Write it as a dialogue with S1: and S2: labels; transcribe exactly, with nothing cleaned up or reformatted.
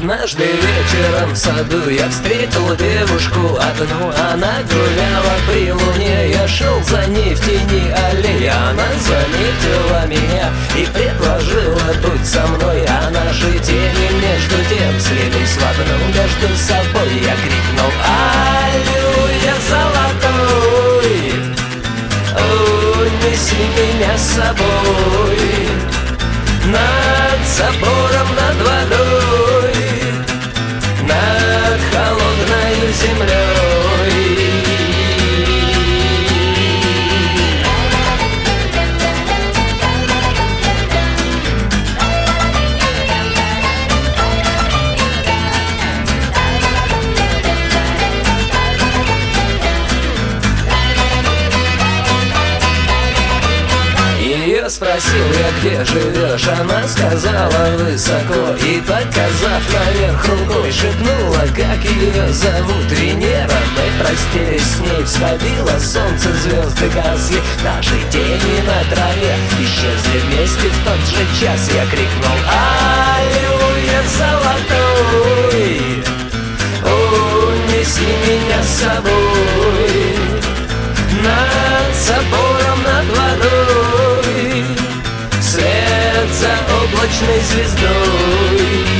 S1: Однажды вечером в саду я встретил девушку одну. Она гуляла при луне, я шел за ней в тени аллеи. Она заметила меня и предложила быть со мной, а наши тени между тем слились в одну. Между собой я крикнул: аллилуйя, золотой, унеси меня с собой над собором, над водой, над холодной землей. Я спросил я, где живешь, она сказала высоко, и, показав наверх рукой, шепнула, как ее зовут. Венера. Мы простились с ней, всходило солнце, звезды гасли, наши тени на траве исчезли вместе в тот же час. Я крикнул: аллилуйя, золотой, унеси меня с собой над собором, над водой, вслед за облачной звездой.